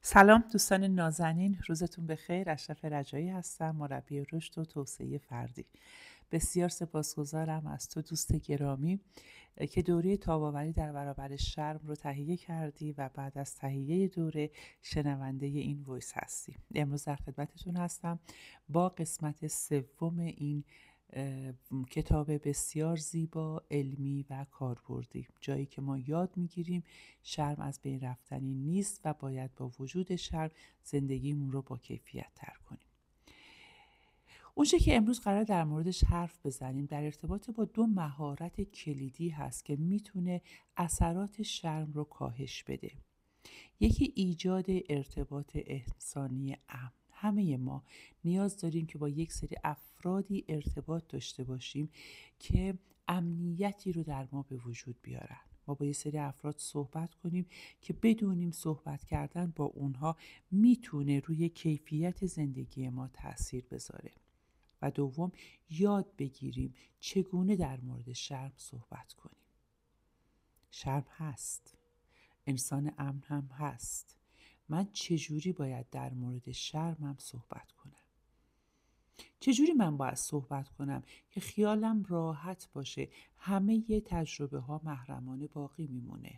سلام دوستان نازنین، روزتون بخیر. اشرف رجایی هستم، مربی رشد و توسعه فردی. بسیار سپاسگزارم از تو دوست گرامی که دوره تاب‌آوری در برابر شرم رو تهیه کردی و بعد از تهیه دوره شنونده این وایس هستی. امروز در خدمتتون هستم با قسمت سوم این کتاب بسیار زیبا، علمی و کاربردی، جایی که ما یاد میگیریم شرم از بین رفتنی نیست و باید با وجود شرم زندگیمون رو با کیفیت تر کنیم. اونچه که امروز قرار در موردش حرف بزنیم در ارتباط با دو مهارت کلیدی هست که میتونه اثرات شرم رو کاهش بده. یکی ایجاد ارتباط انسانی امن. همه ما نیاز داریم که با یک سری افرادی ارتباط داشته باشیم که امنیتی رو در ما به وجود بیارن. ما با یه سری افراد صحبت کنیم که بدونیم صحبت کردن با اونها میتونه روی کیفیت زندگی ما تأثیر بذاره. و دوم، یاد بگیریم چگونه در مورد شرم صحبت کنیم. شرم هست، انسان امن هم هست. من چجوری باید در مورد شرمم صحبت کنم؟ چجوری من باید صحبت کنم که خیالم راحت باشه همه تجربه ها محرمانه باقی میمونه؟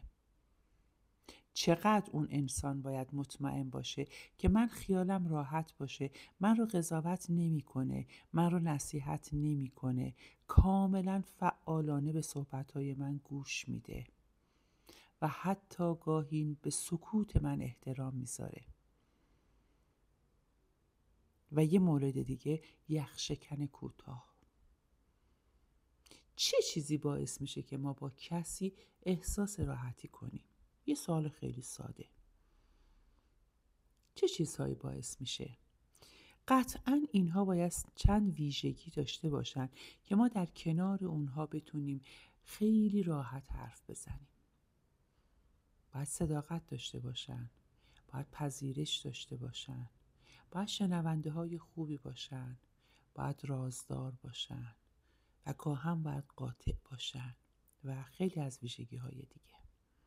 چقدر اون انسان باید مطمئن باشه که من خیالم راحت باشه، من رو قضاوت نمیکنه، من رو نصیحت نمیکنه، کاملا فعالانه به صحبتهای من گوش میده و حتی گاهی به سکوت من احترام میذاره. و یه مورد دیگه، یخشکن کوتاه. چه چیزی باعث میشه که ما با کسی احساس راحتی کنیم؟ یه سوال خیلی ساده. چه چیزهایی باعث میشه؟ قطعاً اینها باید چند ویژگی داشته باشن که ما در کنار اونها بتونیم خیلی راحت حرف بزنیم. باید صداقت داشته باشن، باید پذیرش داشته باشن، باید شنونده های خوبی باشن، باید رازدار باشن و گاهم باید قاطع باشن و خیلی از ویژگی های دیگه.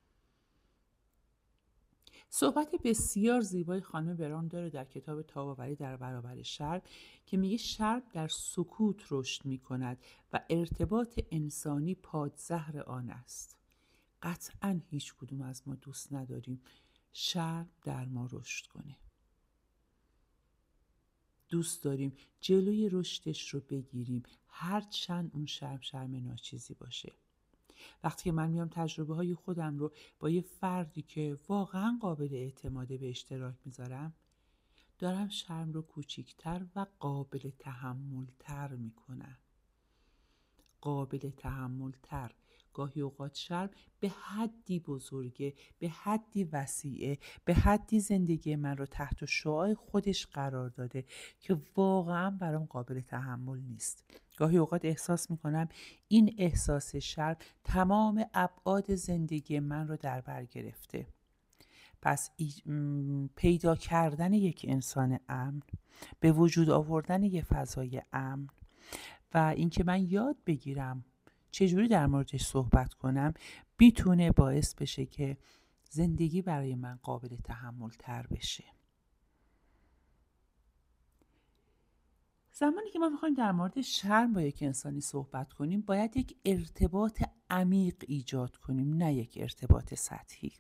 صحبت بسیار زیبای خانم بران داره در کتاب تاب‌آوری در برابر شرم که میگه شرم در سکوت رشد میکند و ارتباط انسانی پادزهر آن است. قطعاً هیچ کدوم از ما دوست نداریم شرم در ما رشد کنه. دوست داریم جلوی رشدش رو بگیریم، هرچند اون شرم ناچیزی باشه. وقتی که من میام تجربه های خودم رو با یه فردی که واقعا قابل اعتماده به اشتراک میذارم، دارم شرم رو کوچیکتر و قابل تحمل‌تر میکنم. قابل تحمل‌تر. گاهی اوقات شرم به حدی بزرگه، به حدی وسیعه، به حدی زندگی من رو تحت شعاع خودش قرار داده که واقعا برام قابل تحمل نیست. گاهی اوقات احساس میکنم این احساس شرم تمام ابعاد زندگی من رو در بر گرفته. پس پیدا کردن یک انسان امن، به وجود آوردن یک فضای امن و اینکه من یاد بگیرم چجوری در موردش صحبت کنم میتونه باعث بشه که زندگی برای من قابل تحمل تر بشه. زمانی که ما میخوایم در مورد شرم با یک انسانی صحبت کنیم باید یک ارتباط عمیق ایجاد کنیم، نه یک ارتباط سطحی.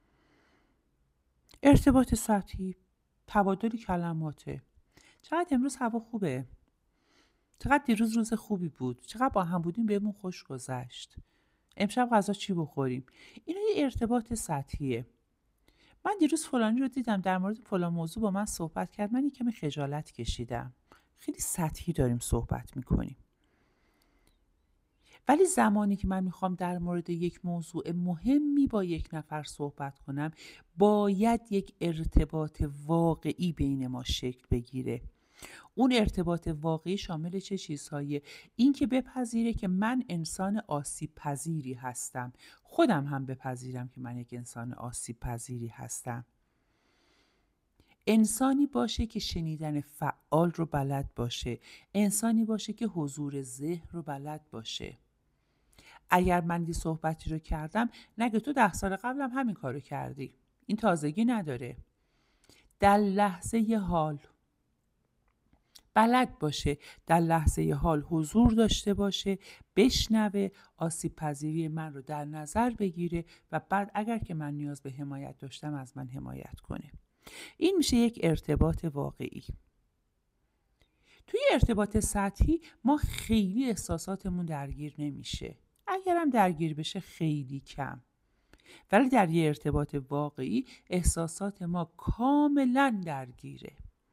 ارتباط سطحی تبادل کلماته. چقدر امروز هوا خوبه، چقدر دیروز روز خوبی بود، چقدر با هم بودیم بهمون خوش گذشت، امشب غذا چی بخوریم. اینا یه ارتباط سطحیه. من دیروز فلانی رو دیدم در مورد فلان موضوع با من صحبت کرد، من کمی خجالت کشیدم. خیلی سطحی داریم صحبت میکنیم. ولی زمانی که من میخوام در مورد یک موضوع مهمی با یک نفر صحبت کنم باید یک ارتباط واقعی بین ما شکل بگیره. اون ارتباط واقعی شامل چه چیزهایی؟ این که بپذیره که من انسان آسیب پذیری هستم، خودم هم بپذیرم که من یک انسان آسیب پذیری هستم. انسانی باشه که شنیدن فعال رو بلد باشه، انسانی باشه که حضور ذهن رو بلد باشه. اگر من یه صحبتی رو کردم نگه تو 10 سال قبلم همین کارو کردی، این تازگی نداره. در لحظه حال بلد باشه، در لحظه حال حضور داشته باشه، بشنوه، آسیب پذیری من رو در نظر بگیره و بعد اگر که من نیاز به حمایت داشتم از من حمایت کنه. این میشه یک ارتباط واقعی. توی ارتباط سطحی ما خیلی احساساتمون درگیر نمیشه، اگرم درگیر بشه خیلی کم. ولی در یه ارتباط واقعی احساسات ما کاملا درگیره.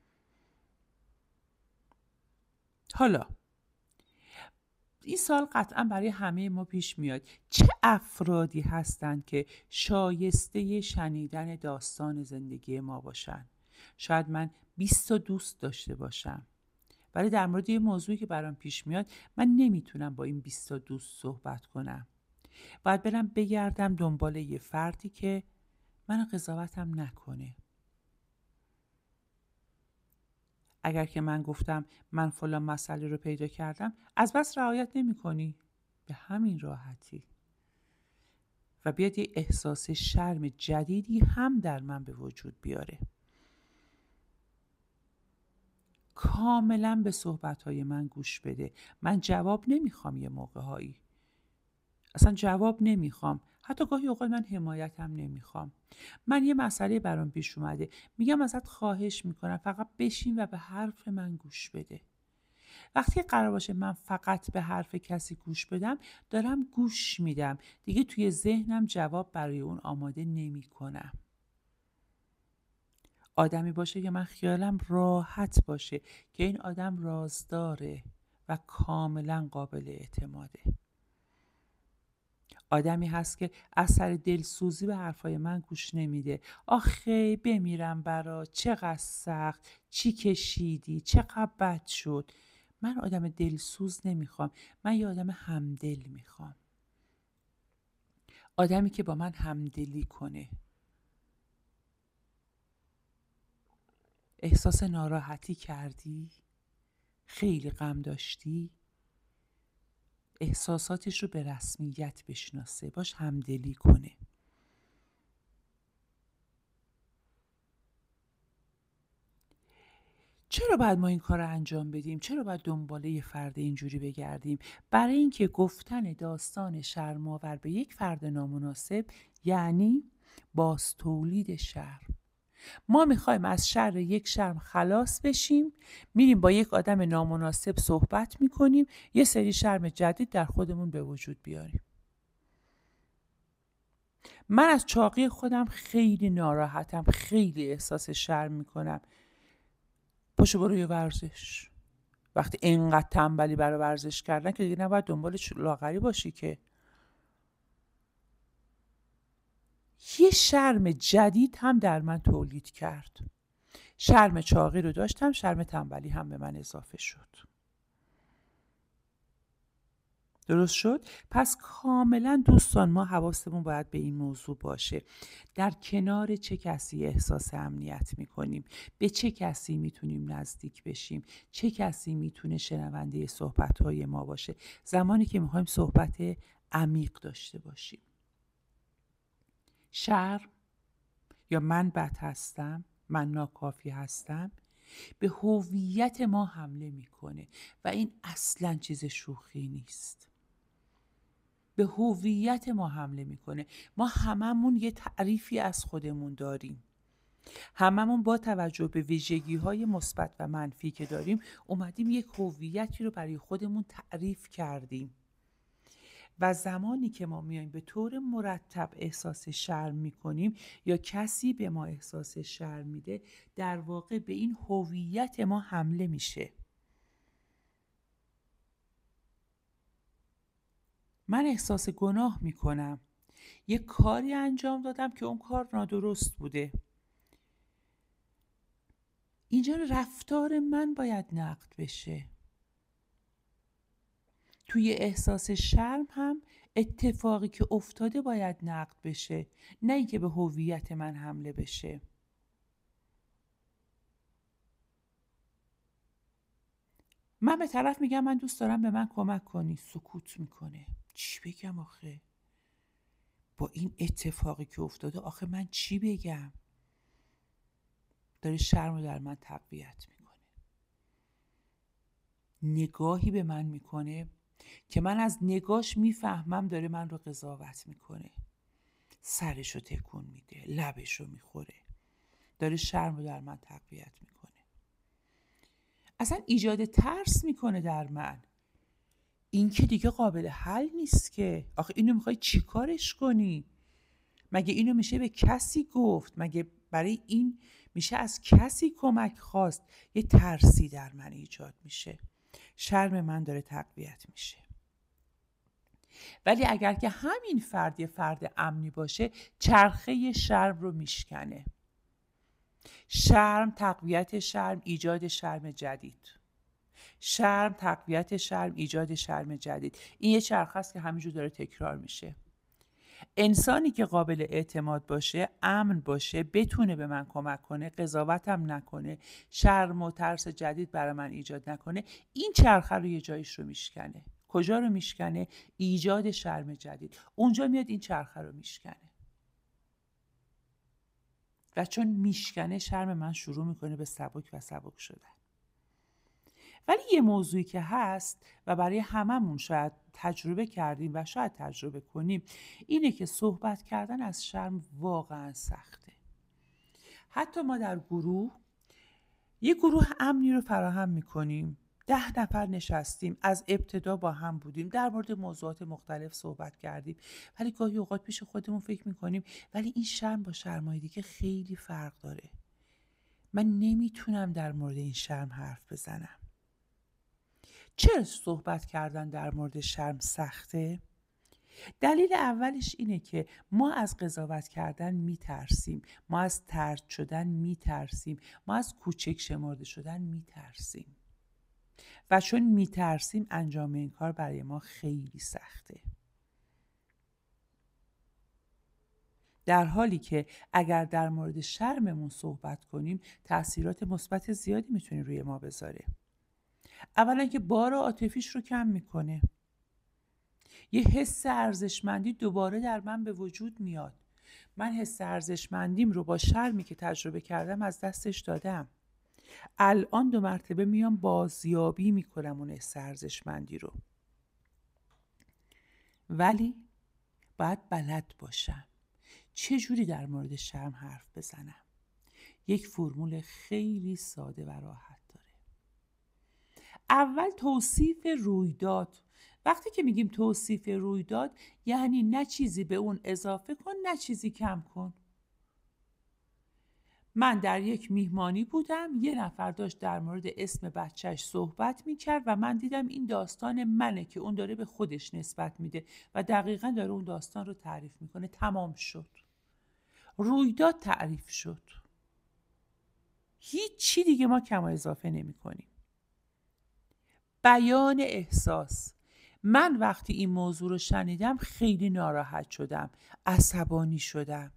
حالا این سال قطعا برای همه ما پیش میاد، چه افرادی هستند که شایسته شنیدن داستان زندگی ما باشن؟ شاید من 20 تا دوست داشته باشم، ولی در مورد یه موضوعی که برام پیش میاد من نمیتونم با این 20 تا دوست صحبت کنم. باید برم بگردم دنبال یه فردی که منو قضاوتم نکنه. اگر که من گفتم من فلان مسئله رو پیدا کردم، از بس رعایت نمی کنی؟ به همین راحتی. و بیاد یه احساس شرم جدیدی هم در من به وجود بیاره. کاملا به صحبتهای من گوش بده. من جواب نمیخوام، یه موقعهایی اصلا جواب نمیخوام، حتی گاهی اوقات من حمایت هم نمیخوام. من یه مسئله برام پیش اومده، میگم ازت خواهش میکنم فقط بشین و به حرف من گوش بده. وقتی قرار باشه من فقط به حرف کسی گوش بدم، دارم گوش میدم، دیگه توی ذهنم جواب برای اون آماده نمی کنم. آدمی باشه که من خیالم راحت باشه که این آدم رازداره و کاملا قابل اعتماده. آدمی هست که از سر دلسوزی به حرفای من گوش نمیده. آخه بمیرم برا، چقدر سخت، چی کشیدی، چقدر بد شد. من آدم دلسوز نمیخوام، من یه آدم همدل میخوام. آدمی که با من همدلی کنه. احساس ناراحتی کردی؟ خیلی غم داشتی؟ احساساتش رو به رسمیت بشناسه، باش همدلی کنه. چرا باید ما این کار رو انجام بدیم؟ چرا باید دنباله یه فرد اینجوری بگردیم؟ برای اینکه گفتن داستان شرم‌آور به یک فرد نامناسب یعنی باز تولید شرم. ما میخوایم از شر یک شرم خلاص بشیم، میریم با یک آدم نامناسب صحبت میکنیم، یه سری شرم جدید در خودمون به وجود بیاریم. من از چاقی خودم خیلی ناراحتم، خیلی احساس شرم میکنم. پاشو برو یه ورزش. وقتی اینقدر تنبلی برای ورزش کردن که دیگه نباید دنبال لاغری باشی که. یه شرم جدید هم در من تولید کرد. شرم چاقی رو داشتم، شرم تنبلی هم به من اضافه شد. درست شد؟ پس کاملا دوستان ما حواسمون باید به این موضوع باشه. در کنار چه کسی احساس امنیت میکنیم؟ به چه کسی میتونیم نزدیک بشیم؟ چه کسی میتونه شنونده صحبتهای ما باشه؟ زمانی که میخوایم صحبت عمیق داشته باشیم. شرم یا من بد هستم، من ناکافی هستم، به هویت ما حمله میکنه و این اصلا چیز شوخی نیست. به هویت ما حمله میکنه. ما هممون یه تعریفی از خودمون داریم. هممون با توجه به ویژگی‌های مثبت و منفی که داریم اومدیم یک هویتی رو برای خودمون تعریف کردیم. و زمانی که ما میایم به طور مرتب احساس شرم میکنیم یا کسی به ما احساس شرم میده، در واقع به این هویت ما حمله میشه. من احساس گناه میکنم. یه کاری انجام دادم که اون کار نادرست بوده. اینجا رفتار من باید نقد بشه. توی احساس شرم هم اتفاقی که افتاده باید نقد بشه، نه اینکه به هویت من حمله بشه. من به طرف میگم من دوست دارم به من کمک کنی، سکوت میکنه. چی بگم آخه؟ با این اتفاقی که افتاده آخه من چی بگم؟ داره شرم رو در من تقویت میکنه. نگاهی به من میکنه که من از نگاش میفهمم داره من رو قضاوت میکنه. سرش رو تکون میده، لبش رو میخوره، داره شرم رو در من تقویت میکنه. اصلا ایجاد ترس میکنه در من. این که دیگه قابل حل نیست که. آخه اینو میخوای چی کارش کنی؟ مگه اینو میشه به کسی گفت؟ مگه برای این میشه از کسی کمک خواست؟ یه ترسی در من ایجاد میشه. شرم من داره تقویت میشه. ولی اگر که همین فرد یه فرد امنی باشه، چرخه شرم رو میشکنه. شرم، تقویت شرم، ایجاد شرم جدید. شرم، تقویت شرم، ایجاد شرم جدید. این یه چرخه است که همینجور داره تکرار میشه. انسانی که قابل اعتماد باشه، امن باشه، بتونه به من کمک کنه، قضاوتم نکنه، شرم و ترس جدید برای من ایجاد نکنه، این چرخه رو یه جایش رو میشکنه. کجا رو میشکنه؟ ایجاد شرم جدید. اونجا میاد این چرخه رو میشکنه. و چون میشکنه، شرم من شروع میکنه به سبک و سبک شدن. ولی یه موضوعی که هست و برای هممون شاید تجربه کردیم و شاید تجربه کنیم، اینه که صحبت کردن از شرم واقعا سخته. حتی ما در یه گروه امنی رو فراهم میکنیم، 10 نفر نشستیم، از ابتدا با هم بودیم، در مورد موضوعات مختلف صحبت کردیم، ولی گاهی اوقات پیش خودمون فکر میکنیم ولی این شرم با شرمای دیگه خیلی فرق داره. من نمیتونم در مورد این شرم حرف بزنم. چرا صحبت کردن در مورد شرم سخته؟ دلیل اولش اینه که ما از قضاوت کردن میترسیم، ما از طرد شدن میترسیم، ما از کوچک شمرده شدن میترسیم. و چون میترسیم، انجام این کار برای ما خیلی سخته. در حالی که اگر در مورد شرممون صحبت کنیم، تأثیرات مثبت زیادی میتونه روی ما بذاره. اولا که بار عاطفیش رو کم میکنه. یه حس ارزشمندی دوباره در من به وجود میاد. من حس ارزشمندیم رو با شرمی که تجربه کردم از دستش دادم. الان 2 مرتبه میام بازیابی میکنم اون حس ارزشمندی رو. ولی باید بلد باشم چجوری در مورد شرم حرف بزنم. یک فرمول خیلی ساده و راحت داره. اول توصیف رویداد. وقتی که میگیم توصیف رویداد، یعنی نه چیزی به اون اضافه کن نه چیزی کم کن. من در یک میهمانی بودم، یه نفر داشت در مورد اسم بچهش صحبت میکرد و من دیدم این داستان منه که اون داره به خودش نسبت میده و دقیقاً داره اون داستان رو تعریف میکنه. تمام شد. رویداد تعریف شد. هیچ چی دیگه ما کم و اضافه نمی کنیم. بیان احساس. من وقتی این موضوع رو شنیدم خیلی ناراحت شدم، عصبانی شدم،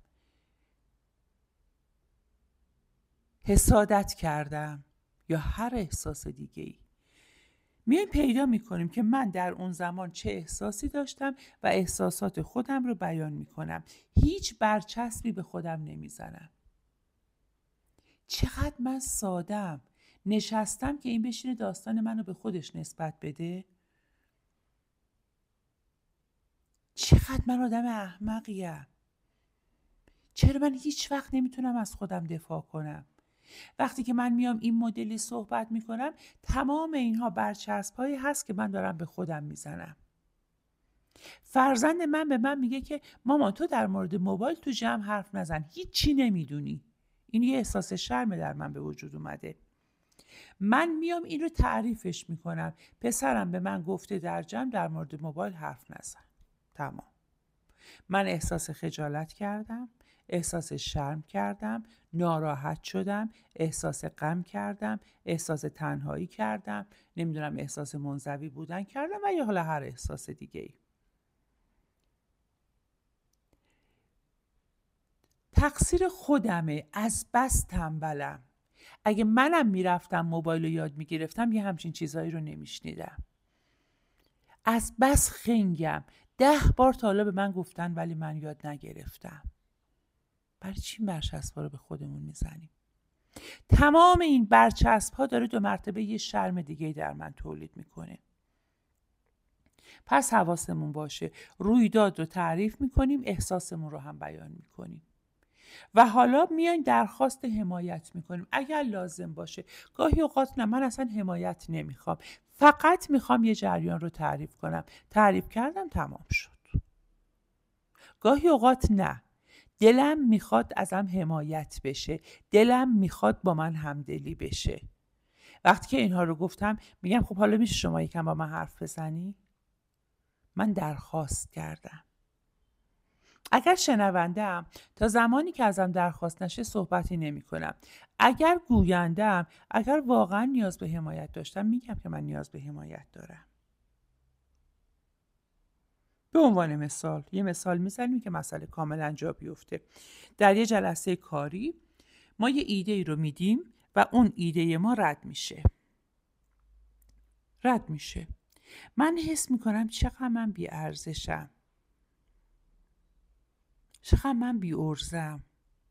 حسادت کردم یا هر احساس دیگه ای. میایم پیدا میکنیم که من در اون زمان چه احساسی داشتم و احساسات خودم رو بیان میکنم. هیچ برچسبی به خودم نمیزنم. چقدر من سادم. نشستم که این بشینه داستان منو به خودش نسبت بده. چقدر من آدم احمقیم. چرا من هیچ وقت نمیتونم از خودم دفاع کنم؟ وقتی که من میام این مدلی صحبت میکنم، تمام اینها برچسب‌هایی هست که من دارم به خودم میزنم. فرزند من به من میگه که مامان تو در مورد موبایل تو جمع حرف نزن، هیچی نمیدونی. این یه احساس شرم در من به وجود اومده. من میام این رو تعریفش میکنم. پسرم به من گفته در جمع در مورد موبایل حرف نزن. تمام. من احساس خجالت کردم، احساس شرم کردم، ناراحت شدم، احساس غم کردم، احساس تنهایی کردم، نمیدونم احساس منزوی بودن کردم و یا حالا هر احساس دیگه ای. تقصیر خودمه، از بس تنبلم. اگه منم میرفتم موبایل رو یاد میگرفتم یه همچین چیزایی رو نمیشنیدم. از بس خنگم. 10 بار تا حالا به من گفتن ولی من یاد نگرفتم. برای چی برچسب‌ها رو به خودمون میزنیم؟ تمام این برچسب ها داره 2 مرتبه یه شرم دیگه در من تولید میکنه. پس حواسمون باشه رویداد رو تعریف میکنیم، احساسمون رو هم بیان میکنیم و حالا میایم درخواست حمایت میکنیم اگر لازم باشه. گاهی اوقات نه، من اصلا حمایت نمیخوام، فقط میخوام یه جریان رو تعریف کنم، تعریف کردم تمام شد. گاهی اوقات نه، دلم میخواد ازم حمایت بشه، دلم میخواد با من همدلی بشه. وقتی که اینها رو گفتم میگم خب حالا میشه شما یکم با من حرف بزنی؟ من درخواست کردم. اگر شنونده‌ام تا زمانی که ازم درخواست نشه صحبتی نمی کنم. اگر گوینده‌ام، اگر واقعا نیاز به حمایت داشتم میگم که من نیاز به حمایت دارم. به عنوان مثال یه مثال میزنیم که مسئله کاملا جا بیفته. در یه جلسه کاری ما یه ایده ای رو میدیم و اون ایده ما رد میشه. من حس میکنم چقدر من بی ارزشم، چقدر من بی ارزم.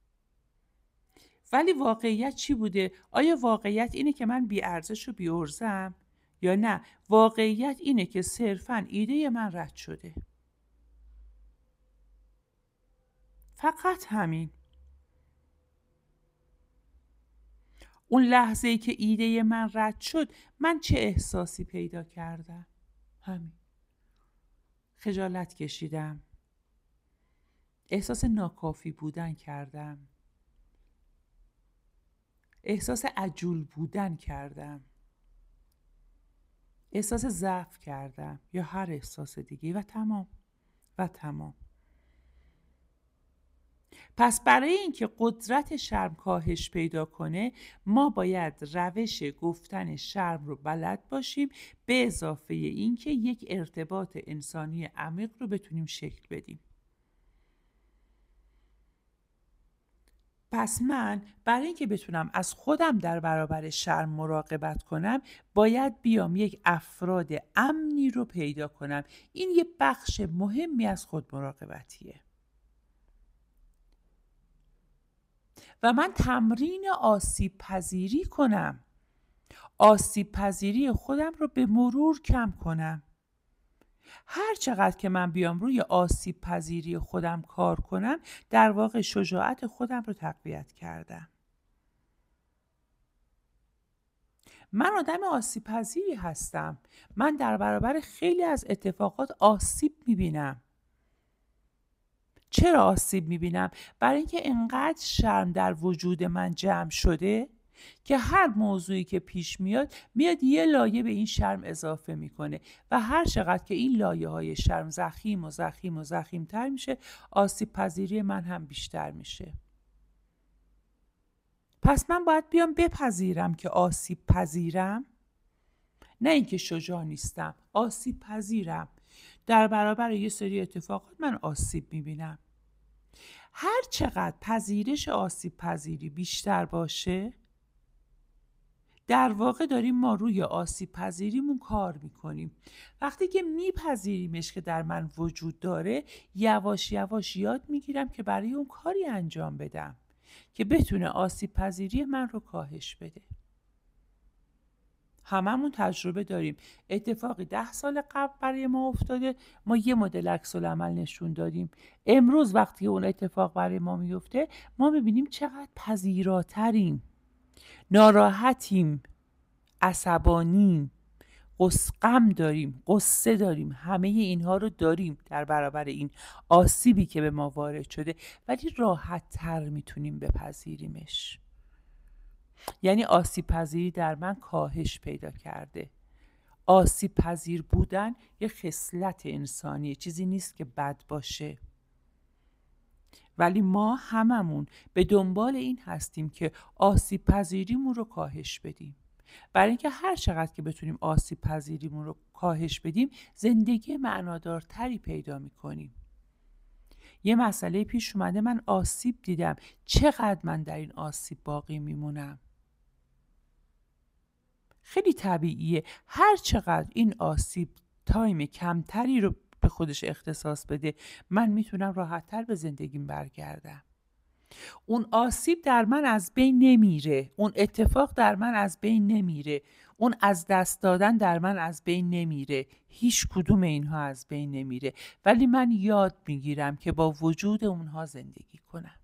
ولی واقعیت چی بوده؟ آیا واقعیت اینه که من بی ارزش و بی ارزم یا نه واقعیت اینه که صرفاً ایده من رد شده؟ فقط همین. اون لحظه‌ای که ایده من رد شد من چه احساسی پیدا کردم؟ همین. خجالت کشیدم، احساس ناکافی بودن کردم، احساس عجول بودن کردم، احساس ضعف کردم یا هر احساس دیگه و تمام. پس برای اینکه قدرت شرم کاهش پیدا کنه ما باید روش گفتن شرم رو بلد باشیم، به اضافه اینکه یک ارتباط انسانی عمیق رو بتونیم شکل بدیم. پس من برای اینکه بتونم از خودم در برابر شرم مراقبت کنم باید بیام یک افراد امنی رو پیدا کنم. این یه بخش مهمی از خود مراقبتیه و من تمرین آسیب پذیری کنم، آسیب پذیری خودم رو به مرور کم کنم. هر چقدر که من بیام روی آسیب پذیری خودم کار کنم در واقع شجاعت خودم رو تقویت کردم. من آدم آسیب پذیری هستم. من در برابر خیلی از اتفاقات آسیب میبینم. چرا آسیب میبینم؟ برای اینکه انقدر شرم در وجود من جمع شده که هر موضوعی که پیش میاد یه لایه به این شرم اضافه میکنه و هر چقدر که این لایه های شرم زخیم تر میشه آسیب پذیری من هم بیشتر میشه. پس من باید بیام بپذیرم که آسیب پذیرم، نه اینکه شجاع نیستم، آسیب پذیرم. در برابر یه سری اتفاقات من آسیب میبینم. هر چقدر پذیرش آسیب پذیری بیشتر باشه در واقع داریم ما روی آسیب پذیریمون کار میکنیم. وقتی که میپذیریمش که در من وجود داره یواش یواش یاد میگیرم که برای اون کاری انجام بدم که بتونه آسیب پذیری من رو کاهش بده. هممون تجربه داریم. اتفاقی 10 سال قبل برای ما افتاده، ما یه مدل عکس العمل نشون دادیم. امروز وقتی اون اتفاق برای ما میفته ما میبینیم چقدر پذیراتریم، ناراحتیم، عصبانیم، غم داریم، غصه داریم، همه اینها رو داریم در برابر این آسیبی که به ما وارد شده، ولی راحت تر میتونیم بپذیریمش. یعنی آسیب پذیری در من کاهش پیدا کرده. آسیب پذیر بودن یه خصلت انسانیه، چیزی نیست که بد باشه. ولی ما هممون به دنبال این هستیم که آسیب پذیریمون رو کاهش بدیم. برای اینکه هر چقدر که بتونیم آسیب پذیریمون رو کاهش بدیم زندگی معنادارتری پیدا میکنیم. یه مسئله پیش اومده، من آسیب دیدم، چقدر من در این آسیب باقی میمونم؟ خیلی طبیعیه هر چقدر این آسیب تایم کمتری رو به خودش اختصاص بده من میتونم راحت‌تر به زندگیم برگردم. اون آسیب در من از بین نمیره، اون اتفاق در من از بین نمیره، اون از دست دادن در من از بین نمیره، هیچ کدوم اینها از بین نمیره، ولی من یاد میگیرم که با وجود اونها زندگی کنم.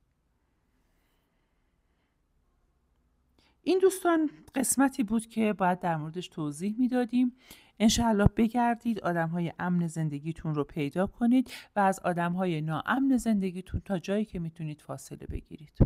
این دوستان قسمتی بود که باید در موردش توضیح میدادیم. انشاءالله بگردید آدم‌های امن زندگیتون رو پیدا کنید و از آدم‌های ناامن زندگیتون تا جایی که میتونید فاصله بگیرید.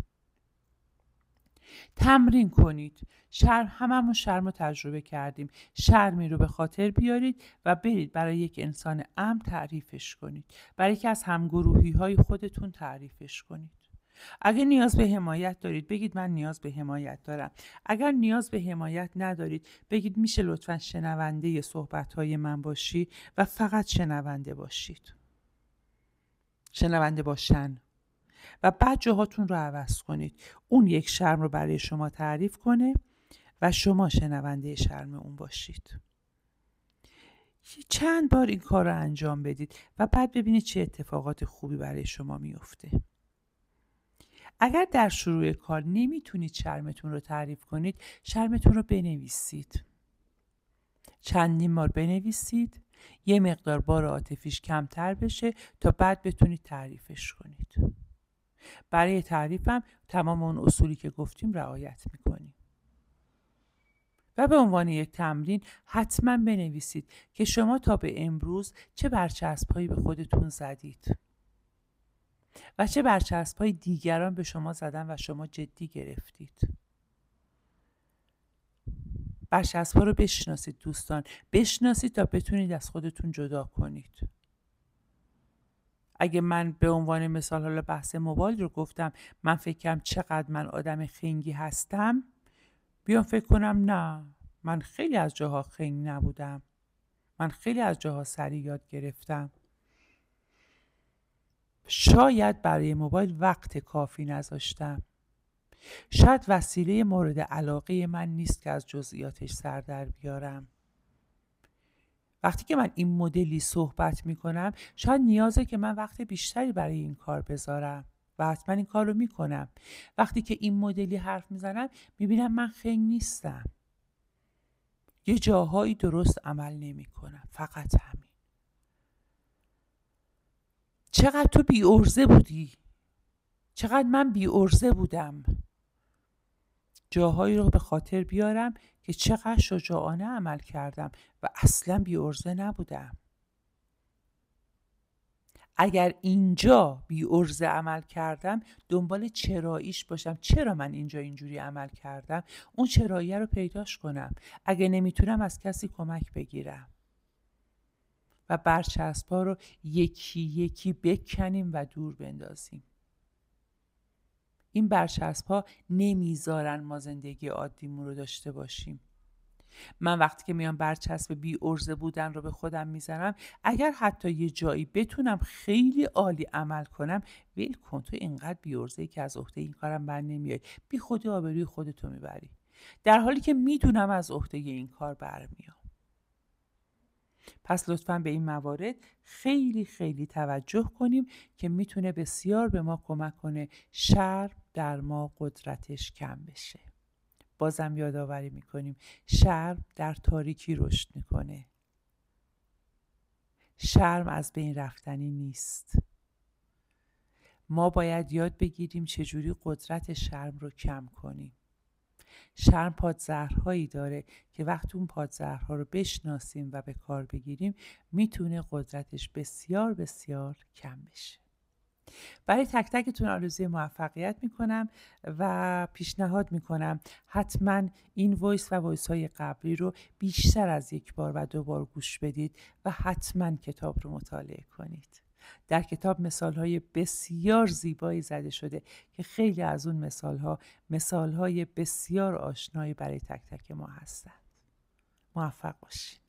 تمرین کنید. هممون شرم رو تجربه کردیم. شرمی رو به خاطر بیارید و برید برای یک انسان امن تعریفش کنید. برای یکی از همگروهی‌های خودتون تعریفش کنید. اگر نیاز به حمایت دارید بگید من نیاز به حمایت دارم. اگر نیاز به حمایت ندارید بگید میشه لطفاً شنونده صحبت‌های من باشی و فقط شنونده باشید. شنونده باشن. و بعد جاهاتون رو عوض کنید. اون یک شرم رو برای شما تعریف کنه و شما شنونده شرم اون باشید. چند بار این کار رو انجام بدید و بعد ببینید چه اتفاقات خوبی برای شما میفته. اگر در شروع کار نمیتونید شرمتون رو تعریف کنید، شرمتون رو بنویسید. چندین بار بنویسید، یه مقدار بار عاطفیش کمتر بشه تا بعد بتونید تعریفش کنید. برای تعریفم تمام اون اصولی که گفتیم رعایت میکنیم. و به عنوان یک تمرین حتما بنویسید که شما تا به امروز چه برچسب‌هایی به خودتون زدید و چه برچسب‌های دیگران به شما زدن و شما جدی گرفتید. برچسب‌ها رو بشناسید دوستان، بشناسید تا بتونید از خودتون جدا کنید. اگه من به عنوان مثال حالا بحث موبایل رو گفتم، من فکرم چقدر من آدم خنگی هستم، بیام فکر کنم نه، من خیلی از جاها خنگ نبودم، من خیلی از جاها سریع یاد گرفتم. شاید برای موبایل وقت کافی نذاشتم، شاید وسیله مورد علاقه من نیست که از جزئیاتش سر در بیارم. وقتی که من این مدلی صحبت میکنم شاید نیازه که من وقت بیشتری برای این کار بذارم و حتما این کار رو میکنم. وقتی که این مدلی حرف میزنم میبینم من خنگ نیستم، یه جاهایی درست عمل نمیکنم، فقط همین. چقدر تو بی ارزه بودی، چقدر من بی ارزه بودم. جاهایی رو به خاطر بیارم که چقدر شجاعانه عمل کردم و اصلا بی ارزه نبودم. اگر اینجا بی ارزه عمل کردم دنبال چراییش باشم، چرا من اینجا اینجوری عمل کردم، اون چراییه رو پیداش کنم. اگه نمیتونم از کسی کمک بگیرم و برچسب‌ها رو یکی یکی بکنیم و دور بندازیم. این برچسب‌ها نمیذارن ما زندگی عادیمون رو داشته باشیم. من وقتی که میام برچسب بی ارزه بودن رو به خودم میزنم، اگر حتی یه جایی بتونم خیلی عالی عمل کنم، ول کن، تو اینقدر بی ارزه‌ای که از عهده این کارم بر نمیای، بی خودی آبروی خودتو میبری، در حالی که میدونم از عهده این کار برمیام. پس لطفاً به این موارد خیلی خیلی توجه کنیم که میتونه بسیار به ما کمک کنه شرم در ما قدرتش کم بشه. بازم یادآوری میکنیم شرم در تاریکی رشد میکنه. شرم از بین رفتنی نیست. ما باید یاد بگیریم چجوری قدرت شرم رو کم کنیم. شرم پادزهرهایی داره که وقتی اون پادزهرها رو بشناسیم و به کار بگیریم میتونه قدرتش بسیار بسیار کم بشه. برای تک تکتون آرزوی موفقیت میکنم و پیشنهاد میکنم حتما این وایس و وایس های قبلی رو بیشتر از یک بار و 2 بار گوش بدید و حتما کتاب رو مطالعه کنید. در کتاب مثال های بسیار زیبایی زده شده که خیلی از اون مثال های بسیار آشنایی برای تک تک ما هستند. موفق باشید.